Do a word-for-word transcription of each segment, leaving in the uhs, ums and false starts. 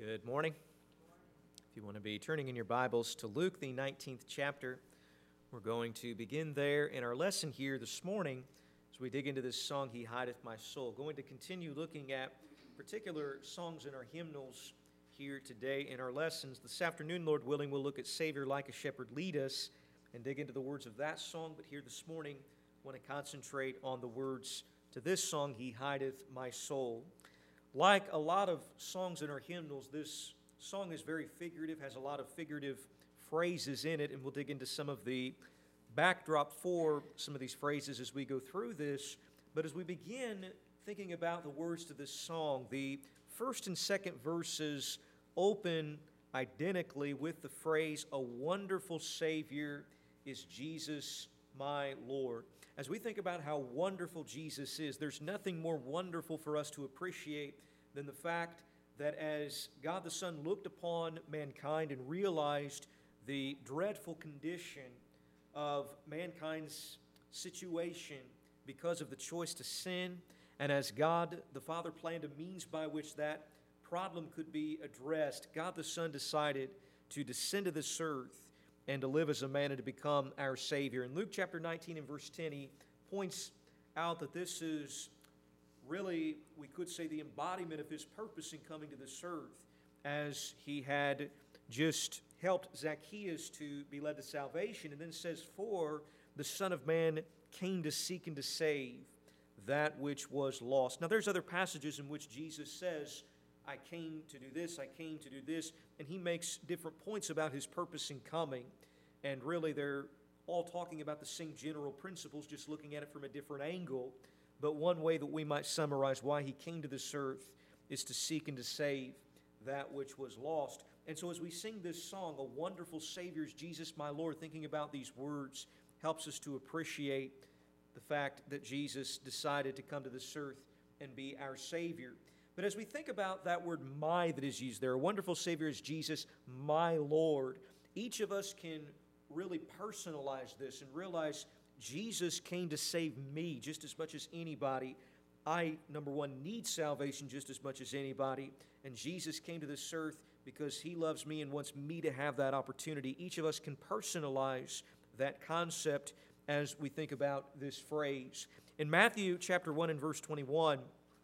Good morning. If you want to be turning in your Bibles to Luke, the nineteenth chapter, we're going to begin there in our lesson here this morning as we dig into this song, He Hideth My Soul. Going to continue looking at particular songs in our hymnals here today in our lessons. This afternoon, Lord willing, we'll look at Savior Like a Shepherd Lead Us and dig into the words of that song. But here this morning, I want to concentrate on the words to this song, He Hideth My Soul. Like a lot of songs in our hymnals, this song is very figurative, has a lot of figurative phrases in it, and we'll dig into some of the backdrop for some of these phrases as we go through this. But as we begin thinking about the words to this song, the first and second verses open identically with the phrase, "A wonderful Savior is Jesus my Lord." As we think about how wonderful Jesus is, there's nothing more wonderful for us to appreciate than the fact that as God the Son looked upon mankind and realized the dreadful condition of mankind's situation because of the choice to sin, and as God the Father planned a means by which that problem could be addressed, God the Son decided to descend to this earth and to live as a man and to become our Savior. In Luke chapter nineteen and verse ten, he points out that this is really, we could say, the embodiment of His purpose in coming to this earth, as He had just helped Zacchaeus to be led to salvation, and then says, "For the Son of Man came to seek and to save that which was lost." Now there's other passages in which Jesus says, I came to do this, I came to do this, and He makes different points about His purpose in coming. And really they're all talking about the same general principles, just looking at it from a different angle. But one way that we might summarize why He came to this earth is to seek and to save that which was lost. And so as we sing this song, "A Wonderful Savior is Jesus my Lord," thinking about these words helps us to appreciate the fact that Jesus decided to come to this earth and be our Savior. But as we think about that word "my" that is used there, "a wonderful Savior is Jesus, my Lord," each of us can really personalize this and realize Jesus came to save me just as much as anybody. I, number one, need salvation just as much as anybody. And Jesus came to this earth because He loves me and wants me to have that opportunity. Each of us can personalize that concept as we think about this phrase. In Matthew chapter one and verse twenty-one,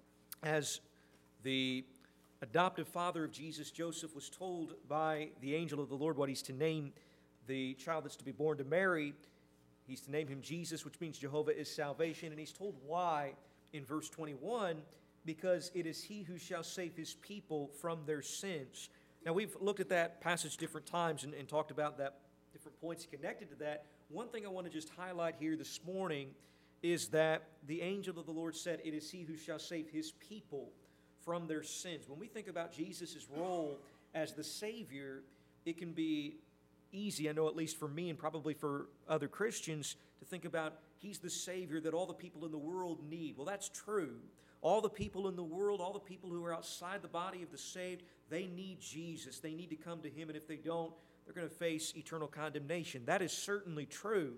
as the adoptive father of Jesus, Joseph, was told by the angel of the Lord what he's to name the child that's to be born to Mary, he's to name him Jesus, which means Jehovah is salvation. And he's told why in verse twenty-one, because it is He who shall save His people from their sins. Now we've looked at that passage different times and, and talked about that different points connected to that. One thing I want to just highlight here this morning is that the angel of the Lord said, it is He who shall save His people from their sins. When we think about Jesus' role as the Savior, it can be easy, I know at least for me and probably for other Christians, to think about He's the Savior that all the people in the world need. Well, that's true. All the people in the world, all the people who are outside the body of the saved, they need Jesus. They need to come to Him, and if they don't, they're going to face eternal condemnation. That is certainly true.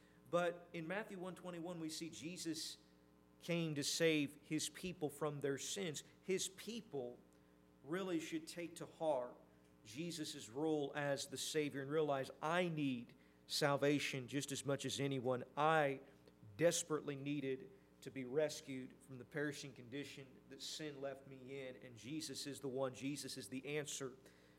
But in Matthew one twenty-one, we see Jesus came to save His people from their sins. His people really should take to heart Jesus' role as the Savior and realize, I need salvation just as much as anyone. I desperately needed to be rescued from the perishing condition that sin left me in, and Jesus is the one. Jesus is the answer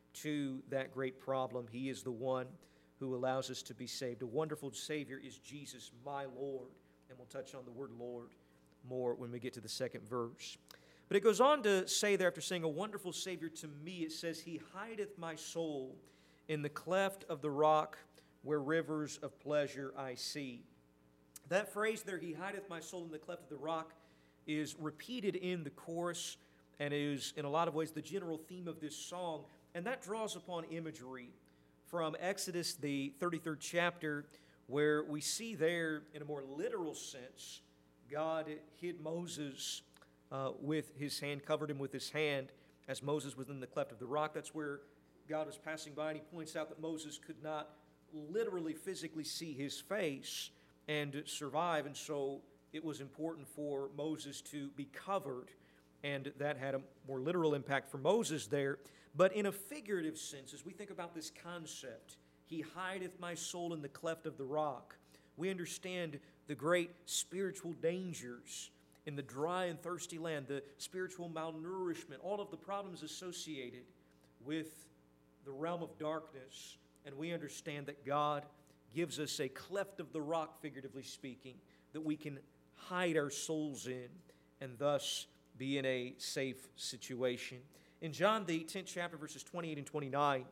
to that great problem. He is the one who allows us to be saved. A wonderful Savior is Jesus, my Lord. And we'll touch on the word Lord more when we get to the second verse. But it goes on to say there, after saying, "A wonderful Savior to me," it says, "He hideth my soul in the cleft of the rock where rivers of pleasure I see." That phrase there, "He hideth my soul in the cleft of the rock," is repeated in the chorus and is in a lot of ways the general theme of this song. And that draws upon imagery from Exodus, the thirty-third chapter, where we see there, in a more literal sense, God hid Moses uh, with His hand, covered him with His hand as Moses was in the cleft of the rock. That's where God was passing by, and He points out that Moses could not literally, physically see His face and survive, and so it was important for Moses to be covered and that had a more literal impact for Moses there. But in a figurative sense, as we think about this concept, He hideth my soul in the cleft of the rock, we understand the great spiritual dangers in the dry and thirsty land, the spiritual malnourishment, all of the problems associated with the realm of darkness. And we understand that God gives us a cleft of the rock, figuratively speaking, that we can hide our souls in and thus be in a safe situation. In John, the tenth chapter, verses twenty-eight and twenty-nine,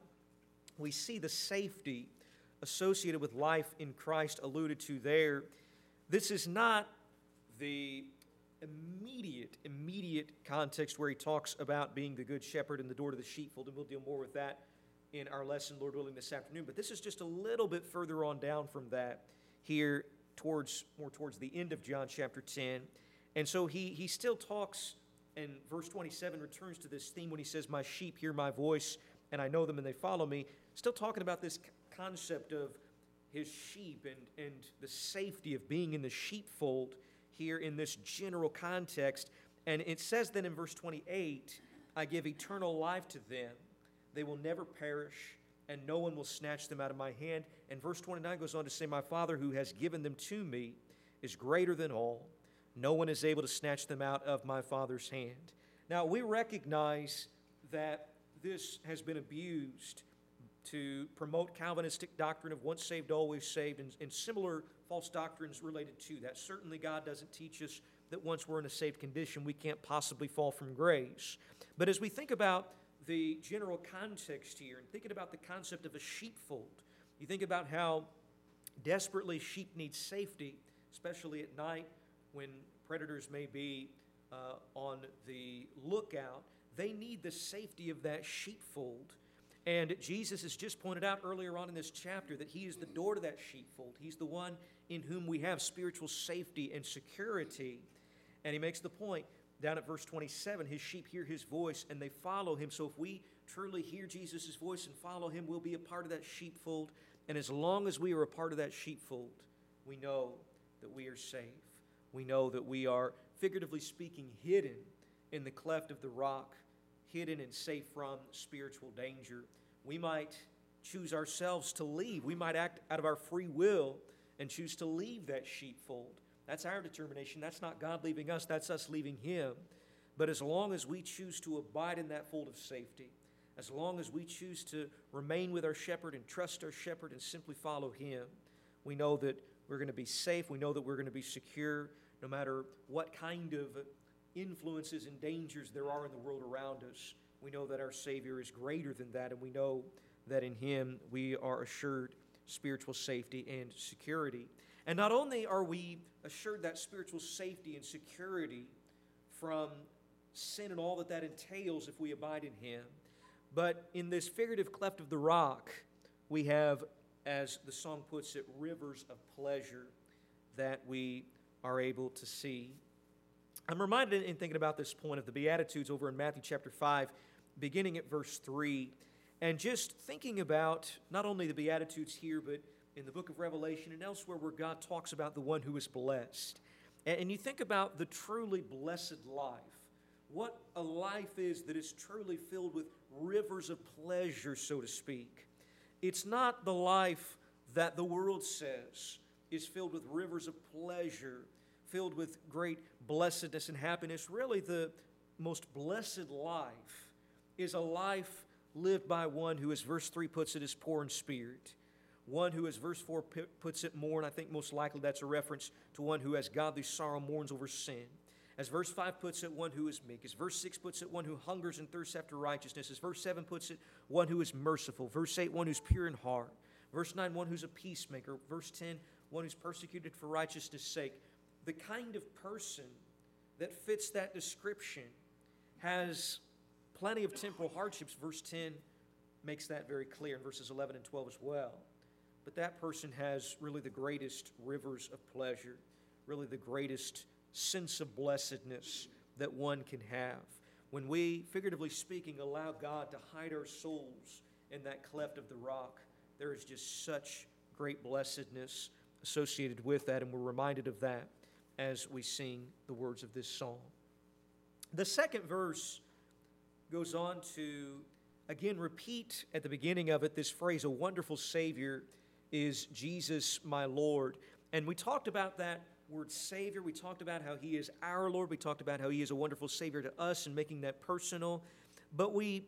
we see the safety associated with life in Christ alluded to there. This is not the immediate, immediate context where he talks about being the good shepherd and the door to the sheepfold, and we'll deal more with that in our lesson, Lord willing, this afternoon. But this is just a little bit further on down from that here towards more towards the end of John chapter ten. And so he, he still talks, and verse twenty-seven returns to this theme when he says, my sheep hear my voice, and I know them and they follow me. Still talking about this concept of his sheep and, and the safety of being in the sheepfold here in this general context. And it says then in verse twenty-eight, I give eternal life to them. They will never perish, and no one will snatch them out of my hand. And verse twenty-nine goes on to say, my Father who has given them to me is greater than all. No one is able to snatch them out of my Father's hand. Now, we recognize that this has been abused to promote Calvinistic doctrine of once saved, always saved, and, and similar false doctrines related to that. Certainly, God doesn't teach us that once we're in a saved condition, we can't possibly fall from grace. But as we think about the general context here and thinking about the concept of a sheepfold, you think about how desperately sheep need safety, especially at night when predators may be uh, on the lookout. They need the safety of that sheepfold. And Jesus has just pointed out earlier on in this chapter that He is the door to that sheepfold. He's the one in whom we have spiritual safety and security. And He makes the point down at verse twenty-seven, His sheep hear His voice and they follow Him. So if we truly hear Jesus' voice and follow Him, we'll be a part of that sheepfold. And as long as we are a part of that sheepfold, we know that we are safe. We know that we are, figuratively speaking, hidden in the cleft of the rock, hidden and safe from spiritual danger. We might choose ourselves to leave. We might act out of our free will and choose to leave that sheepfold. That's our determination. That's not God leaving us. That's us leaving Him. But as long as we choose to abide in that fold of safety, as long as we choose to remain with our shepherd and trust our shepherd and simply follow Him, we know that we're going to be safe. We know that we're going to be secure no matter what kind of influences and dangers there are in the world around us. We know that our Savior is greater than that, and we know that in Him we are assured spiritual safety and security. And not only are we assured that spiritual safety and security from sin and all that that entails if we abide in Him, but in this figurative cleft of the rock, we have, as the song puts it, rivers of pleasure that we are able to see. I'm reminded in thinking about this point of the Beatitudes over in Matthew chapter five, beginning at verse three, and just thinking about not only the Beatitudes here, but in the book of Revelation and elsewhere where God talks about the one who is blessed. And you think about the truly blessed life, what a life is that is truly filled with rivers of pleasure, so to speak. It's not the life that the world says is filled with rivers of pleasure, filled with great blessedness and happiness. Really, the most blessed life is a life lived by one who, as verse three puts it, is poor in spirit. One who, as verse four puts it more, and I think most likely that's a reference to one who has godly sorrow, mourns over sin. As verse five puts it, one who is meek. As verse six puts it, one who hungers and thirsts after righteousness. As verse seven puts it, one who is merciful. Verse eight, one who's pure in heart. Verse nine, one who's a peacemaker. Verse ten, one who's persecuted for righteousness' sake. The kind of person that fits that description has plenty of temporal hardships. Verse ten makes that very clear in verses eleven and twelve as well. But that person has really the greatest rivers of pleasure, really the greatest sense of blessedness that one can have. When we, figuratively speaking, allow God to hide our souls in that cleft of the rock, there is just such great blessedness associated with that, and we're reminded of that as we sing the words of this song. The second verse goes on to, again, repeat at the beginning of it this phrase, a wonderful Savior is Jesus my Lord. And we talked about that word Savior. We talked about how He is our Lord. We talked about how He is a wonderful Savior to us and making that personal. But we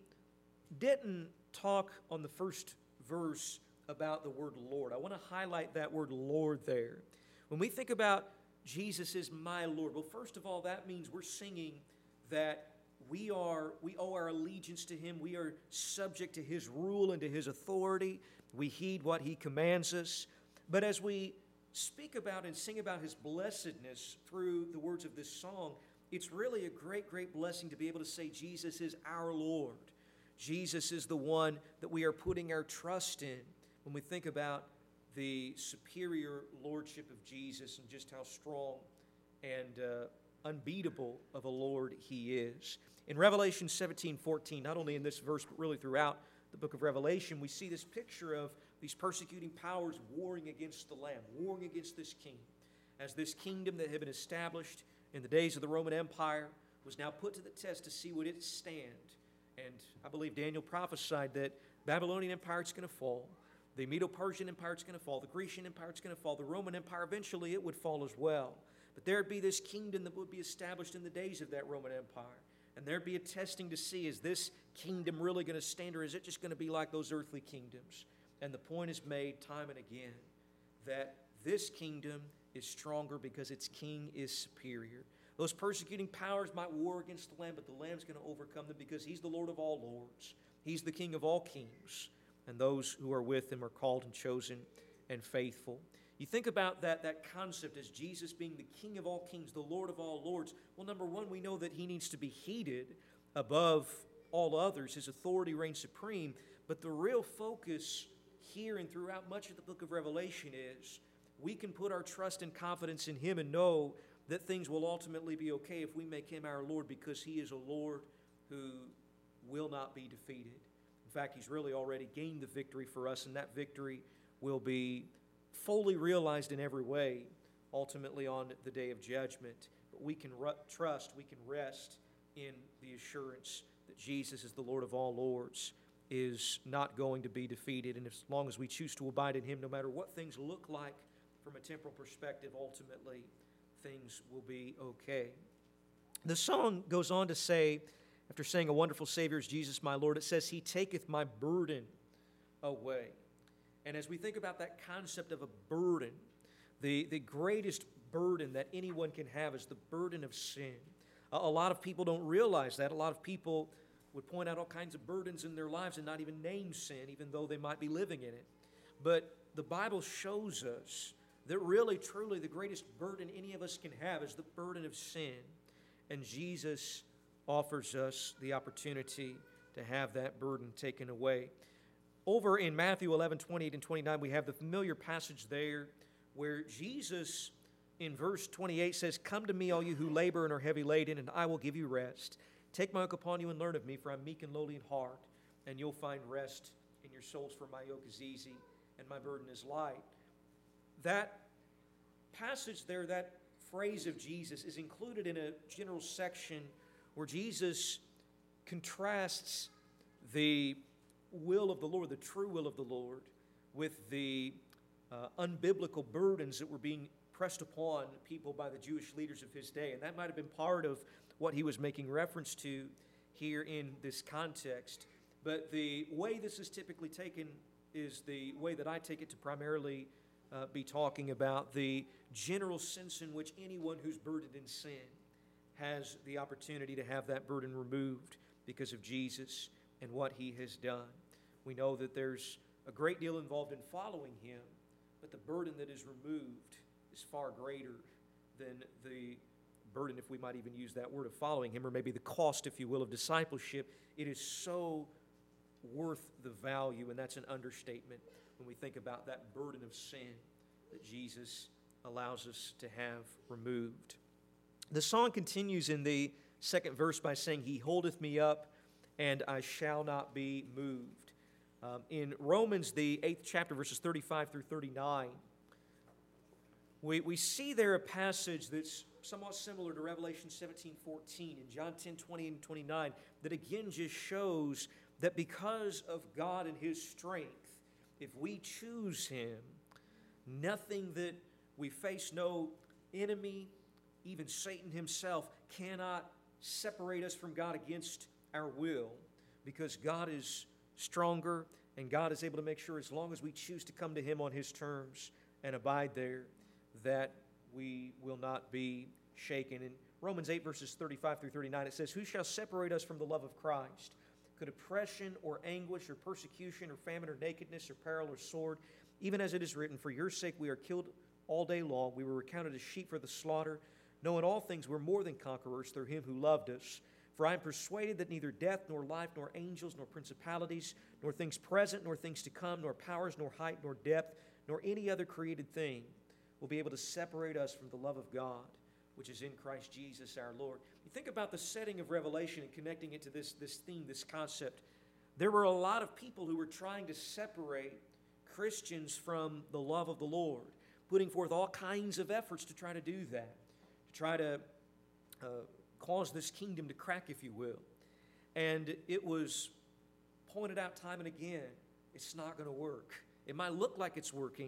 didn't talk on the first verse about the word Lord. I want to highlight that word Lord there. When we think about Jesus is my Lord, well, first of all, that means we're singing that we are we owe our allegiance to Him. We are subject to His rule and to His authority. We heed what He commands us. But as we speak about and sing about His blessedness through the words of this song, it's really a great, great blessing to be able to say Jesus is our Lord. Jesus is the one that we are putting our trust in when we think about the superior lordship of Jesus and just how strong and uh, unbeatable of a Lord He is. In Revelation seventeen fourteen, not only in this verse, but really throughout the book of Revelation, we see this picture of these persecuting powers warring against the Lamb, warring against this king. As this kingdom that had been established in the days of the Roman Empire was now put to the test to see would it stand. And I believe Daniel prophesied that Babylonian Empire is going to fall, the Medo-Persian Empire is going to fall, the Grecian Empire is going to fall, the Roman Empire, eventually it would fall as well. But there would be this kingdom that would be established in the days of that Roman Empire. And there'd be a testing to see, is this kingdom really going to stand, or is it just going to be like those earthly kingdoms? And the point is made time and again that this kingdom is stronger because its king is superior. Those persecuting powers might war against the Lamb, but the Lamb's going to overcome them because He's the Lord of all lords. He's the King of all kings. And those who are with Him are called and chosen and faithful. You think about that, that concept as Jesus being the King of all kings, the Lord of all lords. Well, number one, we know that He needs to be heeded above all others. His authority reigns supreme. But the real focus here and throughout much of the book of Revelation is we can put our trust and confidence in Him and know that things will ultimately be okay if we make Him our Lord, because He is a Lord who will not be defeated. In fact, He's really already gained the victory for us, and that victory will be fully realized in every way, ultimately on the day of judgment. But we can ru- trust, we can rest in the assurance that Jesus is the Lord of all lords, is not going to be defeated. And as long as we choose to abide in Him, no matter what things look like from a temporal perspective, ultimately things will be okay. The song goes on to say, after saying a wonderful Savior is Jesus my Lord, it says, He taketh my burden away. And as we think about that concept of a burden, the, the greatest burden that anyone can have is the burden of sin. A, a lot of people don't realize that. A lot of people would point out all kinds of burdens in their lives and not even name sin, even though they might be living in it. But the Bible shows us that really, truly, the greatest burden any of us can have is the burden of sin. And Jesus offers us the opportunity to have that burden taken away. Over in Matthew eleven, twenty-eight and twenty-nine, we have the familiar passage there where Jesus, in verse twenty-eight, says, Come to me, all you who labor and are heavy laden, and I will give you rest. Take my yoke upon you and learn of me, for I'm meek and lowly in heart, and you'll find rest in your souls, for my yoke is easy and my burden is light. That passage there, that phrase of Jesus, is included in a general section where Jesus contrasts the will of the Lord, the true will of the Lord, with the uh, unbiblical burdens that were being pressed upon people by the Jewish leaders of His day. And that might have been part of what He was making reference to here in this context. But the way this is typically taken is the way that I take it to primarily uh, be talking about the general sense in which anyone who's burdened in sin has the opportunity to have that burden removed because of Jesus and what He has done. We know that there's a great deal involved in following Him, but the burden that is removed is far greater than the burden, if we might even use that word, of following Him, or maybe the cost, if you will, of discipleship. It is so worth the value, and that's an understatement when we think about that burden of sin that Jesus allows us to have removed. The song continues in the second verse by saying, He holdeth me up, and I shall not be moved. Um, in Romans, the eighth chapter, verses thirty-five through thirty-nine, we, we see there a passage that's somewhat similar to Revelation seventeen fourteen and John ten twenty and twenty-nine that again just shows that because of God and His strength, if we choose Him, nothing that we face, no enemy, even Satan himself, cannot separate us from God against our will, because God is stronger and God is able to make sure as long as we choose to come to Him on His terms and abide there, that we will not be shaken. In Romans eight verses thirty-five through thirty-nine, it says, "Who shall separate us from the love of Christ? Could oppression or anguish or persecution or famine or nakedness or peril or sword? Even as it is written, for your sake we are killed all day long. We were recounted as sheep for the slaughter. No, in all things we're more than conquerors through Him who loved us. For I am persuaded that neither death, nor life, nor angels, nor principalities, nor things present, nor things to come, nor powers, nor height, nor depth, nor any other created thing will be able to separate us from the love of God, which is in Christ Jesus our Lord." You think about the setting of Revelation and connecting it to this, this theme, this concept. There were a lot of people who were trying to separate Christians from the love of the Lord, putting forth all kinds of efforts to try to do that, to try to uh, cause this kingdom to crack, if you will. And it was pointed out time and again, it's not going to work. It might look like it's working,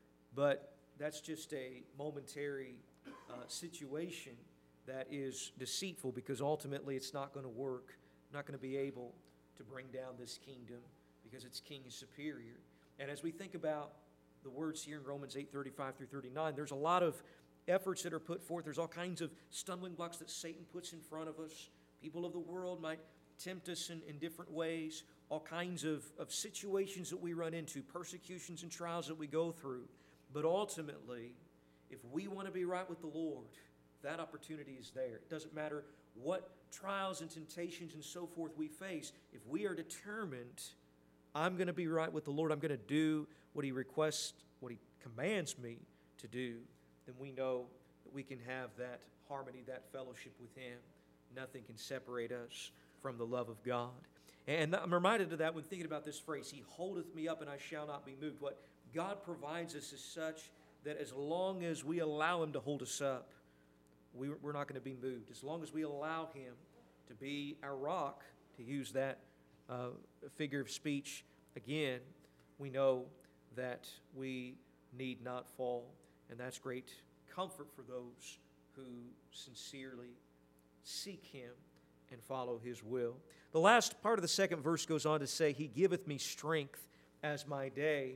but that's just a momentary uh, situation that is deceitful, because ultimately it's not going to work, not going to be able to bring down this kingdom, because its king is superior. And as we think about the words here in Romans eight thirty-five through thirty-nine, there's a lot of efforts that are put forth. There's all kinds of stumbling blocks that Satan puts in front of us. People of the world might tempt us in, in different ways, all kinds of, of situations that we run into, persecutions and trials that we go through. But ultimately, if we want to be right with the Lord, that opportunity is there. It doesn't matter what trials and temptations and so forth we face. If we are determined, I'm going to be right with the Lord, I'm going to do what He requests, what He commands me to do, then we know that we can have that harmony, that fellowship with Him. Nothing can separate us from the love of God. And I'm reminded of that when thinking about this phrase, He holdeth me up and I shall not be moved. What God provides us is such that as long as we allow Him to hold us up, we, we're not going to be moved. As long as we allow Him to be our rock, to use that uh, figure of speech again, we know that we need not fall. And that's great comfort for those who sincerely seek Him and follow His will. The last part of the second verse goes on to say, He giveth me strength as my day.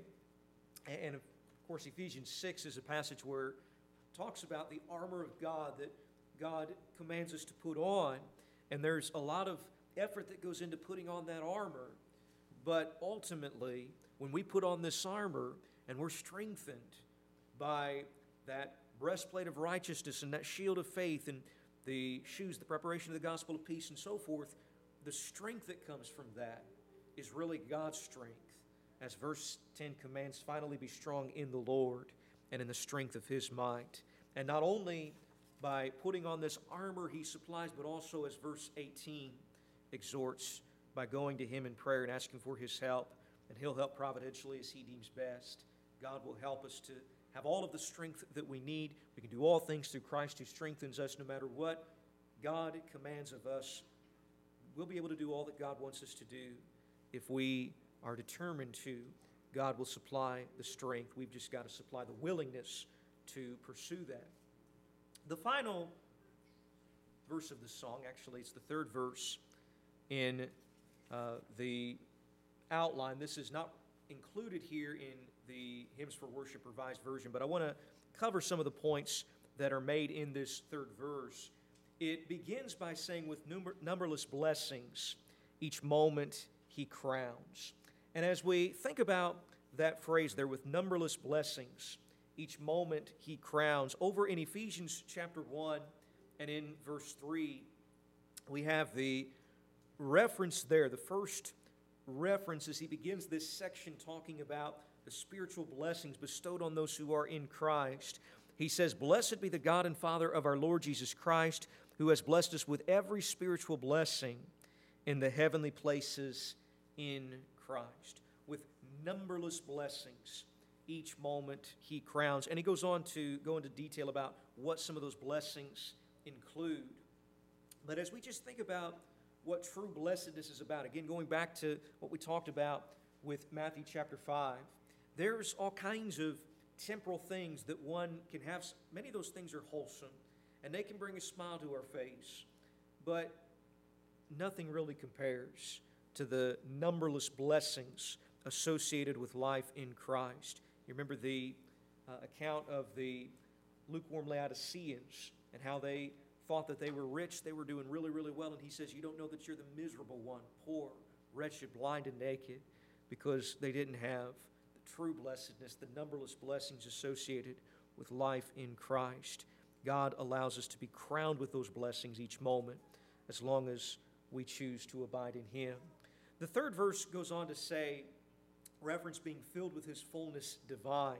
And of course, Ephesians six is a passage where it talks about the armor of God that God commands us to put on. And there's a lot of effort that goes into putting on that armor. But ultimately, when we put on this armor and we're strengthened by that breastplate of righteousness and that shield of faith and the shoes, the preparation of the gospel of peace and so forth, the strength that comes from that is really God's strength. As verse ten commands, finally be strong in the Lord and in the strength of His might. And not only by putting on this armor He supplies, but also as verse eighteen exhorts, by going to Him in prayer and asking for His help. And He'll help providentially as He deems best. God will help us to have all of the strength that we need. We can do all things through Christ who strengthens us. No matter what God commands of us, we'll be able to do all that God wants us to do if we are determined to. God will supply the strength. We've just got to supply the willingness to pursue that. The final verse of the song, actually, it's the third verse in uh, the outline. This is not included here in the Hymns for Worship Revised Version, but I want to cover some of the points that are made in this third verse. It begins by saying, with number, numberless blessings, each moment He crowns. And as we think about that phrase there, with numberless blessings, each moment He crowns, over in Ephesians chapter one and in verse three, we have the reference there. The first reference as he begins this section talking about the spiritual blessings bestowed on those who are in Christ. He says, "Blessed be the God and Father of our Lord Jesus Christ, who has blessed us with every spiritual blessing in the heavenly places in Christ." With numberless blessings, each moment he crowns. And he goes on to go into detail about what some of those blessings include. But as we just think about what true blessedness is about, again, going back to what we talked about with Matthew chapter five, there's all kinds of temporal things that one can have. Many of those things are wholesome, and they can bring a smile to our face. But nothing really compares to the numberless blessings associated with life in Christ. You remember the uh, account of the lukewarm Laodiceans and how they thought that they were rich, they were doing really, really well. And he says, you don't know that you're the miserable one, poor, wretched, blind, and naked, because they didn't have the true blessedness, the numberless blessings associated with life in Christ. God allows us to be crowned with those blessings each moment as long as we choose to abide in Him. The third verse goes on to say, reference being filled with His fullness divine.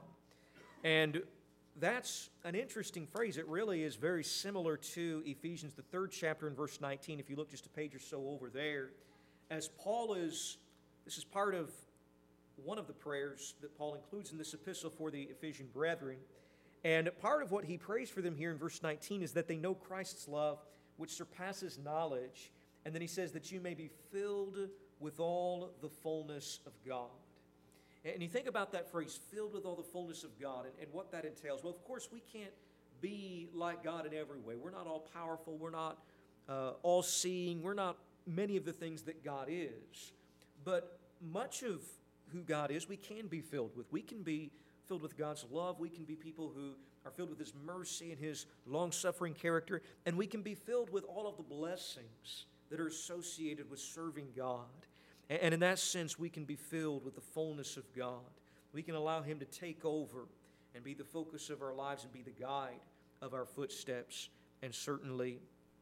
And that's an interesting phrase. It really is very similar to Ephesians, the third chapter in verse nineteen. If you look just a page or so over there, as Paul is, this is part of one of the prayers that Paul includes in this epistle for the Ephesian brethren. And part of what he prays for them here in verse nineteen is that they know Christ's love, which surpasses knowledge. And then he says that you may be filled with all the fullness of God. And you think about that phrase, filled with all the fullness of God, and, and what that entails. Well, of course, we can't be like God in every way. We're not all powerful. We're not uh, all-seeing. We're not many of the things that God is. But much of who God is, we can be filled with. We can be filled with God's love. We can be people who are filled with His mercy and His long-suffering character. And we can be filled with all of the blessings that are associated with serving God. And in that sense, we can be filled with the fullness of God. We can allow Him to take over and be the focus of our lives and be the guide of our footsteps. And certainly,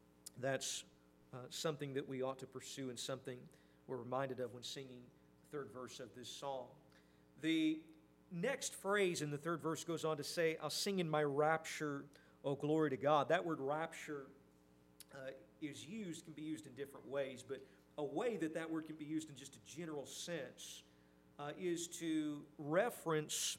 that's uh, something that we ought to pursue and something we're reminded of when singing the third verse of this song. The next phrase in the third verse goes on to say, I'll sing in my rapture, oh glory to God. That word rapture uh, is used, can be used in different ways, but a way that that word can be used in just a general sense uh, is to reference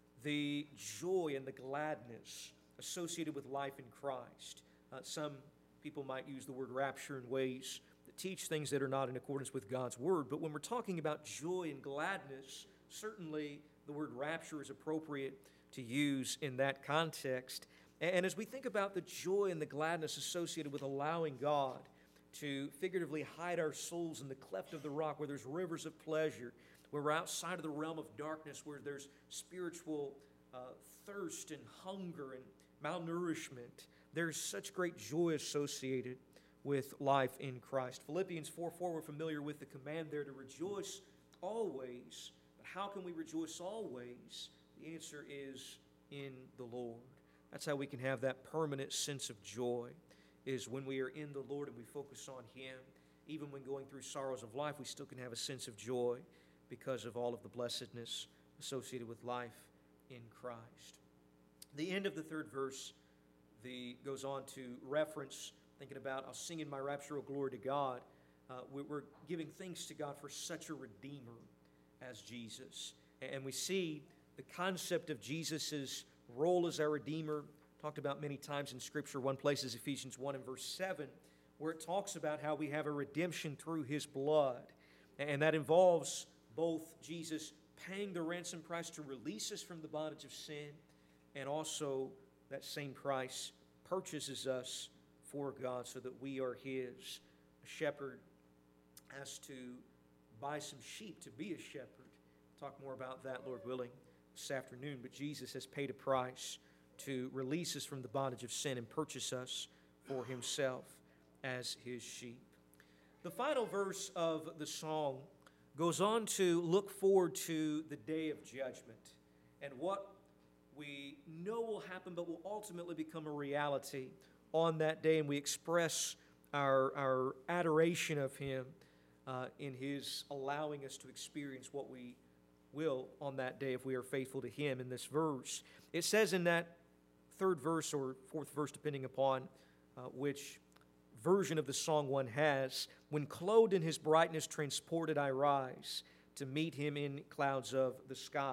the joy and the gladness associated with life in Christ. Uh, some people might use the word rapture in ways that teach things that are not in accordance with God's word, but when we're talking about joy and gladness, certainly the word rapture is appropriate to use in that context. And as we think about the joy and the gladness associated with allowing God to figuratively hide our souls in the cleft of the rock where there's rivers of pleasure, where we're outside of the realm of darkness, where there's spiritual uh, thirst and hunger and malnourishment. There's such great joy associated with life in Christ. Philippians four four, we're familiar with the command there to rejoice always. But how can we rejoice always? The answer is in the Lord. That's how we can have that permanent sense of joy, is when we are in the Lord and we focus on Him. Even when going through sorrows of life, we still can have a sense of joy because of all of the blessedness associated with life in Christ. The end of the third verse the, goes on to reference, thinking about, I'll sing in my rapture, O glory to God. Uh, we, we're giving thanks to God for such a Redeemer as Jesus. And we see the concept of Jesus' role as our Redeemer talked about many times in Scripture. One place is Ephesians one and verse seven, where it talks about how we have a redemption through His blood. And that involves both Jesus paying the ransom price to release us from the bondage of sin, and also that same price purchases us for God so that we are His. A shepherd has to buy some sheep to be a shepherd. We'll talk more about that, Lord willing, this afternoon. But Jesus has paid a price to release us from the bondage of sin and purchase us for Himself as His sheep. The final verse of the song goes on to look forward to the day of judgment and what we know will happen but will ultimately become a reality on that day, and we express our, our adoration of Him uh, in His allowing us to experience what we will on that day if we are faithful to Him. In this verse, it says in that third verse or fourth verse, depending upon uh, which version of the song one has, when clothed in His brightness transported I rise to meet Him in clouds of the sky.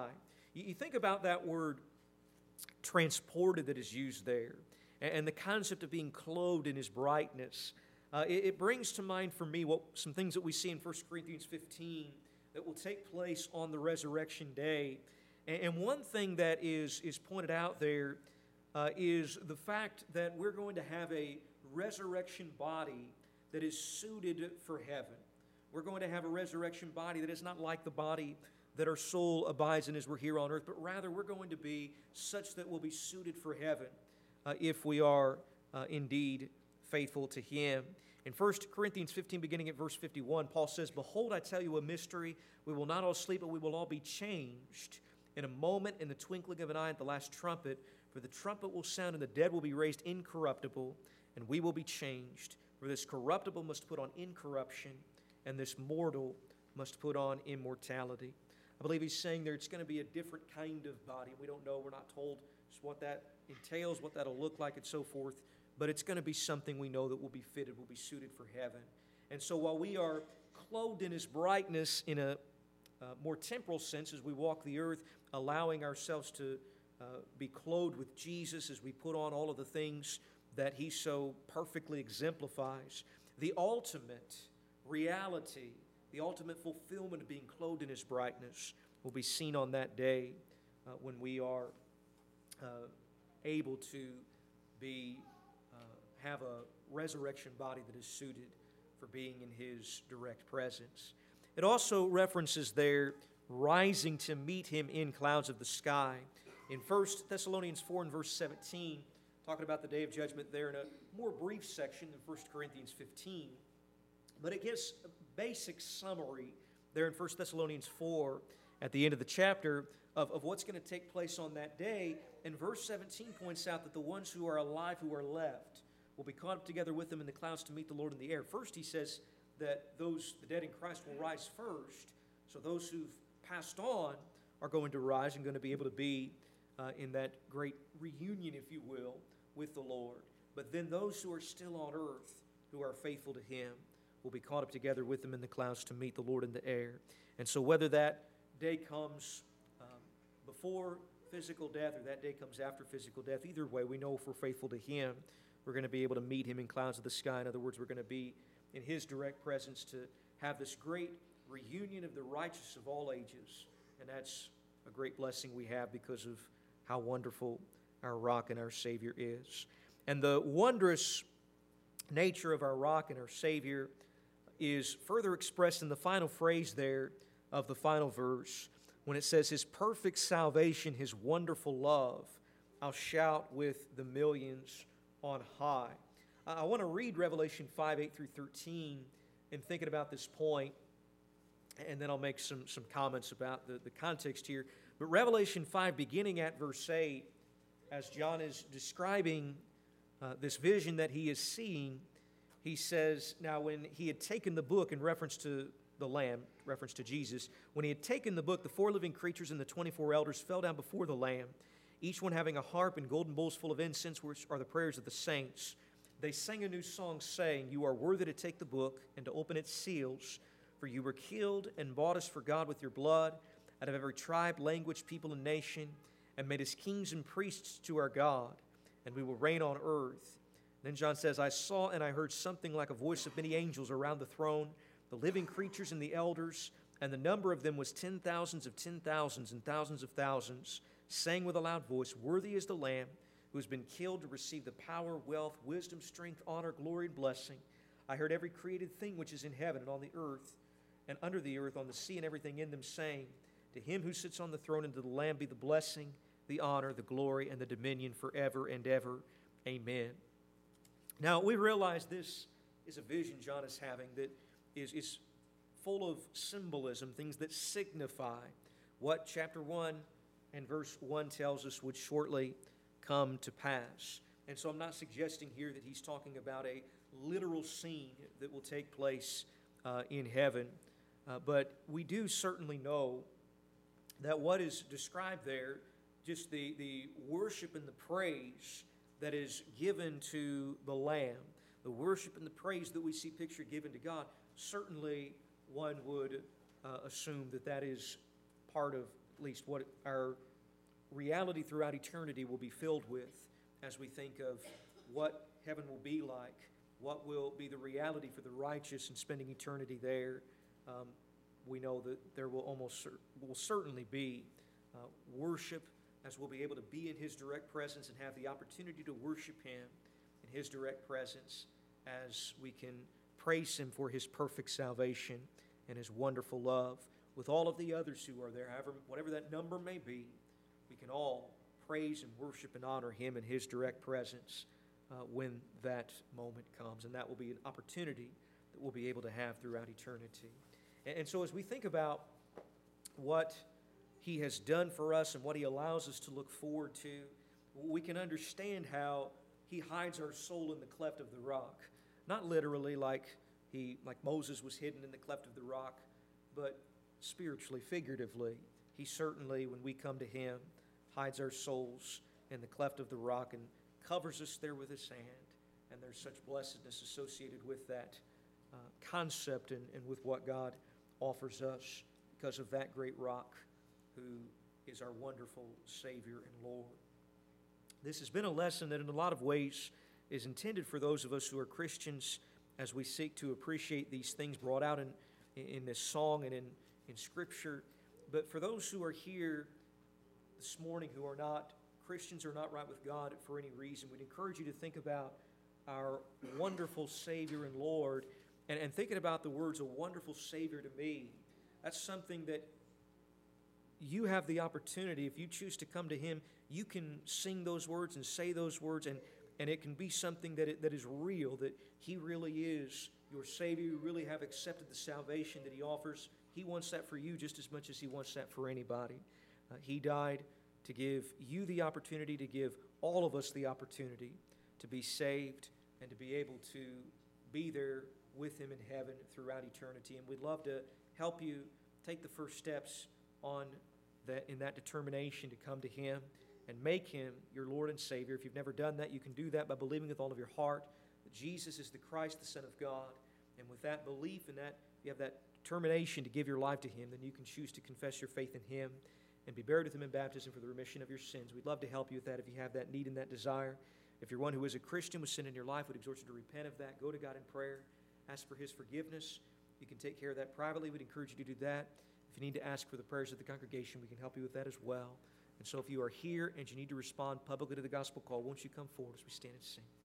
You, you think about that word transported that is used there, and, and the concept of being clothed in His brightness. Uh, it, it brings to mind for me what some things that we see in First Corinthians fifteen that will take place on the resurrection day. And, and one thing that is, is pointed out there uh, is the fact that we're going to have a resurrection body that is suited for heaven. We're going to have a resurrection body that is not like the body that our soul abides in as we're here on earth, but rather we're going to be such that we'll be suited for heaven uh, if we are uh, indeed faithful to Him. In First Corinthians fifteen, beginning at verse fifty-one, Paul says, "Behold, I tell you a mystery. We will not all sleep, but we will all be changed in a moment, in the twinkling of an eye, at the last trumpet. For the trumpet will sound, and the dead will be raised incorruptible, and we will be changed. For this corruptible must put on incorruption, and this mortal must put on immortality." I believe he's saying there it's going to be a different kind of body. We don't know. We're not told just what that entails, what that'll look like, and so forth. But it's going to be something we know that will be fitted, will be suited for heaven. And so while we are clothed in His brightness in a uh, more temporal sense as we walk the earth, allowing ourselves to uh, be clothed with Jesus as we put on all of the things that He so perfectly exemplifies, the ultimate reality, the ultimate fulfillment of being clothed in His brightness will be seen on that day uh, when we are uh, able to be uh, have a resurrection body that is suited for being in His direct presence. It also references there rising to meet Him in clouds of the sky. In First Thessalonians four and verse seventeen, talking about the day of judgment there in a more brief section than First Corinthians fifteen. But it gives a basic summary there in First Thessalonians four at the end of the chapter of, of what's going to take place on that day. And verse seventeen points out that the ones who are alive, who are left, will be caught up together with them in the clouds to meet the Lord in the air. First, he says that those, the dead in Christ, will rise first. So those who've passed on are going to rise and going to be able to be uh, in that great reunion, if you will, with the Lord. But then those who are still on earth, who are faithful to Him, will be caught up together with them in the clouds to meet the Lord in the air. And so whether that day comes um, before physical death or that day comes after physical death, either way, we know if we're faithful to Him, we're going to be able to meet Him in clouds of the sky. In other words, we're going to be in His direct presence to have this great reunion of the righteous of all ages. And that's a great blessing we have because of how wonderful our rock and our Savior is. And the wondrous nature of our rock and our Savior is further expressed in the final phrase there of the final verse when it says, "His perfect salvation, His wonderful love, I'll shout with the millions on high." I want to read Revelation five, eight through thirteen in thinking about this point, and then I'll make some, some comments about the, the context here. But Revelation five, beginning at verse eight, as John is describing uh, this vision that he is seeing, he says, "Now when he had taken the book," in reference to the Lamb, reference to Jesus, "when he had taken the book, the four living creatures and the twenty-four elders fell down before the Lamb, each one having a harp and golden bowls full of incense, which are the prayers of the saints. They sang a new song, saying, 'You are worthy to take the book and to open its seals, for you were killed and bought us for God with your blood, out of every tribe, language, people, and nation, and made us kings and priests to our God, and we will reign on earth.' Then John says, 'I saw and I heard something like a voice of many angels around the throne, the living creatures and the elders, and the number of them was ten thousands of ten thousands and thousands of thousands, saying with a loud voice, Worthy is the Lamb who has been killed to receive the power, wealth, wisdom, strength, honor, glory, and blessing. I heard every created thing which is in heaven and on the earth and under the earth, on the sea and everything in them, saying, To Him who sits on the throne and to the Lamb be the blessing, the honor, the glory, and the dominion forever and ever. Amen.'" Now, we realize this is a vision John is having that is, is full of symbolism, things that signify what chapter one and verse one tells us would shortly come to pass. And so I'm not suggesting here that he's talking about a literal scene that will take place uh, in heaven, uh, but we do certainly know that what is described there, just the, the worship and the praise that is given to the Lamb, the worship and the praise that we see pictured given to God, certainly one would uh, assume that that is part of at least what our reality throughout eternity will be filled with as we think of what heaven will be like, what will be the reality for the righteous in spending eternity there. Um, we know that there will almost cer- will certainly be uh, worship, as we'll be able to be in His direct presence and have the opportunity to worship Him in His direct presence, as we can praise Him for His perfect salvation and His wonderful love with all of the others who are there, however, whatever that number may be. We can all praise and worship and honor Him in His direct presence uh, when that moment comes, and that will be an opportunity that we'll be able to have throughout eternity. And, and so as we think about what He has done for us and what He allows us to look forward to, we can understand how He hides our soul in the cleft of the rock. Not literally like he, like Moses was hidden in the cleft of the rock, but spiritually, figuratively. He certainly, when we come to Him, hides our souls in the cleft of the rock and covers us there with His hand. And there's such blessedness associated with that uh, concept and, and with what God offers us because of that great rock who is our wonderful Savior and Lord. This has been a lesson that in a lot of ways is intended for those of us who are Christians as we seek to appreciate these things brought out in, in this song and in, in Scripture. But for those who are here this morning who are not Christians or not right with God for any reason, we'd encourage you to think about our wonderful Savior and Lord, and, and thinking about the words, a wonderful Savior to me. That's something that you have the opportunity, if you choose to come to Him, you can sing those words and say those words, and, and it can be something that, it, that is real, that He really is your Savior. You really have accepted the salvation that He offers. He wants that for you just as much as He wants that for anybody. Uh, he died to give you the opportunity, to give all of us the opportunity to be saved and to be able to be there with Him in heaven throughout eternity. And we'd love to help you take the first steps on that, in that determination to come to Him and make Him your Lord and Savior. If you've never done that, you can do that by believing with all of your heart that Jesus is the Christ, the Son of God. And with that belief and that, if you have that determination to give your life to Him, then you can choose to confess your faith in Him and be buried with Him in baptism for the remission of your sins. We'd love to help you with that if you have that need and that desire. If you're one who is a Christian with sin in your life, we'd exhort you to repent of that. Go to God in prayer. Ask for His forgiveness. You can take care of that privately. We'd encourage you to do that. If you need to ask for the prayers of the congregation, we can help you with that as well. And so if you are here and you need to respond publicly to the gospel call, won't you come forward as we stand and sing?